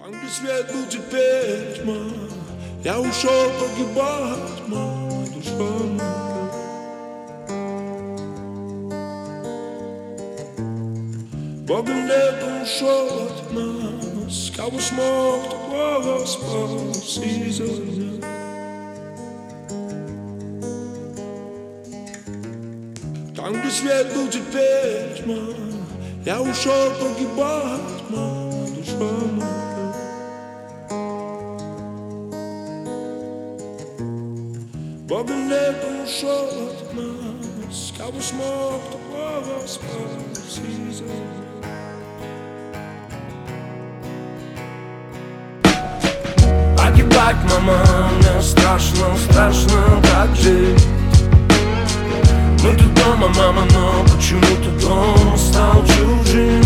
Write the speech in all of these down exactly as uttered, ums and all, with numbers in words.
Там, где свет был, теперь тьма. Я ушел погибать, мама, душа моя. Богом небо ушел от нас. Кого смог, такого спас из-за меня. Там, где свет был, теперь тьма. Я ушел погибать, мама, душа моя. Богом небо ушел от нас. Кого смог, такого спас из-за меня. Погибать, мама, мне страшно, страшно так жить. Мы тут дома, мама, но почему-то дом стал чужим.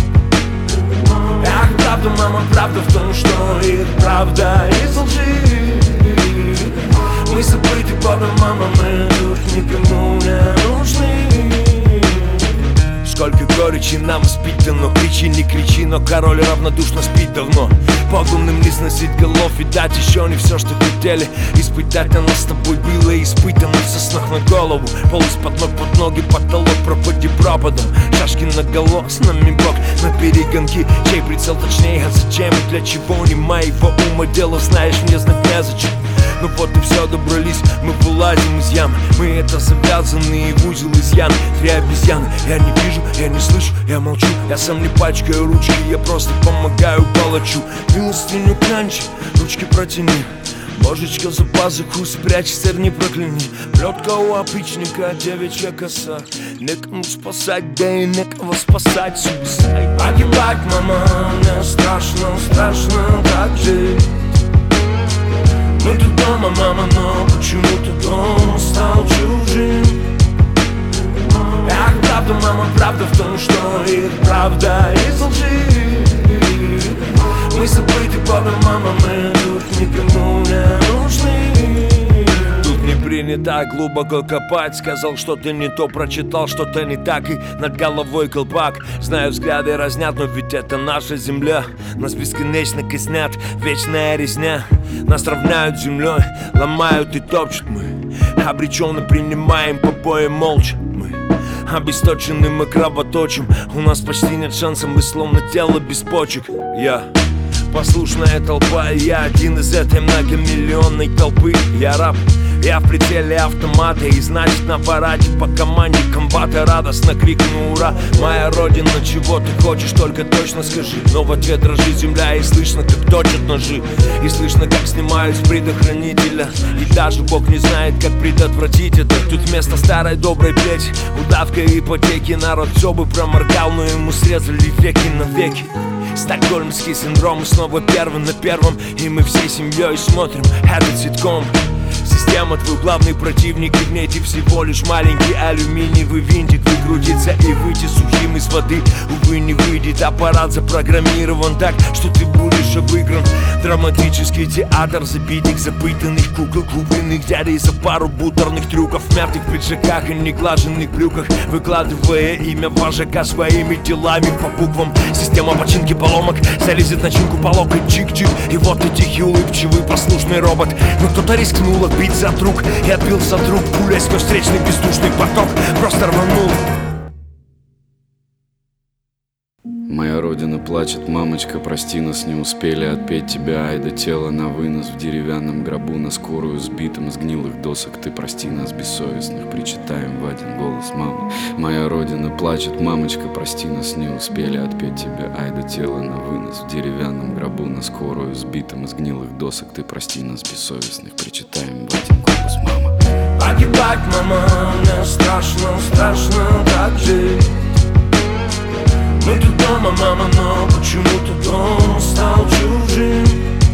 Ах, правда, мама, правда в том, что их правда из лжи. Мы забыты Богом, мама, мы тут никому не нужны. Сколько горечи нам воспитано, кричи, не кричи, но король равнодушно спит давно. Погумным не сносить голов и дать еще не все, что хотели испытать, а нас с тобой было испытано в соснах на голову. Пол из-под ног, под ноги, потолок, пропади пропадом. Шашки на голо, с нами Бог на перегонки. Чей прицел точнее, а зачем и для чего? Не моего ума дело, знаешь, мне знать незачем. Ну вот и все, добрались, мы вылазим из ям. Мы это завязанные в узел изъян. Три обезьяны, я не вижу, я не слышу, я молчу. Я сам не пачкаю ручки, я просто помогаю палачу. Милостыню клянчи, ручки протяни. Божечка за пазуху спрячь, сэр не прокляни. Плетка у опричника, девичья коса. Некому спасать, да и некого спасать. Суицид. Погибать, мама, мне страшно, страшно так жить. Мы тут дома, мама, но почему-то дом стал чужим. Ах, правда, мама, правда в том, что их правда из лжи. Мы забыты Богом, мама, мы тут никому не нужны. Тут не принято глубоко копать. Сказал что-то не то, прочитал что-то не так, и над головой колпак. Знаю, взгляды разнят, но ведь это наша земля. Нас бесконечно казнят, вечная резня. Нас равняют с землей, ломают и топчут. Мы обреченно принимаем побои молча. Мы обесточены, мы кровоточим. У нас почти нет шанса, мы словно тело без почек. Я послушная толпа, я один из этой многомиллионной толпы. Я раб, я в прицеле автомата, и значит на параде по команде комбата радостно крикну ура. Моя родина, чего ты хочешь, только точно скажи. Но в ответ дрожит земля, и слышно, как точат ножи. И слышно, как снимают с предохранителя. И даже Бог не знает, как предотвратить это. Тут вместо старой доброй плети удавка ипотеки. Народ все бы проморгал, но ему срезали веки навеки. Стокгольмский синдром, и снова первый на первом. И мы всей семьей смотрим этот ситком. Система твой главный противник, и в ней ты всего лишь маленький алюминиевый винтик. Выкрутиться и выйти сухим из воды, увы, не выйдет. Аппарат запрограммирован так, что ты будешь обыгран. Драматический театр забитых, запытанных кукол, купленных дядей за пару бутерных трюков. В мятых пиджаках и неглаженных брюках, выкладывая имя вожака своими делами по буквам. Система починки поломок залезет начинку по локоть, чик-чик. И вот ты тихий, улыбчивый, послушный робот. Но кто-то рискнул отбиться от рук и отбился от рук пуляй сквозь встречный бездушный поток. Просто рванул. Моя родина плачет, мамочка, прости, нас не успели отпеть тебя. Ай да тело на вынос в деревянном гробу, на скорую сбитым из гнилых досок. Ты прости нас, бессовестных, причитаем в один голос, мама. Моя родина плачет, мамочка, прости, нас не успели отпеть тебя. Ай да тело на вынос в деревянном гробу, на скорую сбитым из гнилых досок. Ты прости нас, бессовестных, причитаем в один голос, мама. Погибать, мама, мне страшно, страшно так жить. Мы тут дома, мама, но почему-то дом стал чужим.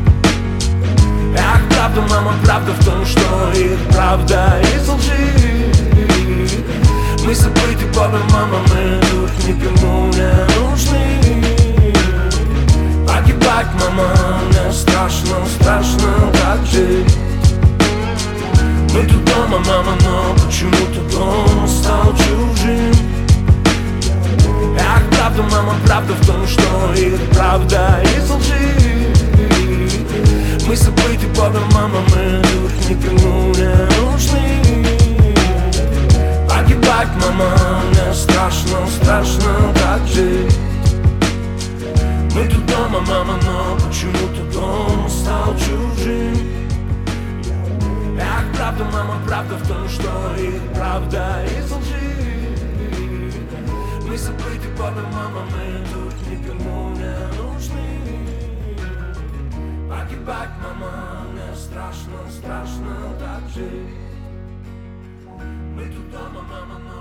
Ах, правда, мама, правда в том, что их правда из лжи. Мы забыты Богом, мама, мы тут никому не нужны. Погибать, мама, мне страшно, страшно так жить. Мы тут дома, мама, но почему-то дом стал чужим. Ах, правда, мама, правда в том, что их правда из мама, но почему-то дом стал чужим. Ах, правда, мама, правда в том, что их правда из лжи. Мы забыты Богом, мама, мы тут никому не нужны. Погибать, мама, мне страшно, страшно так жить. Мы тут дома, мама, но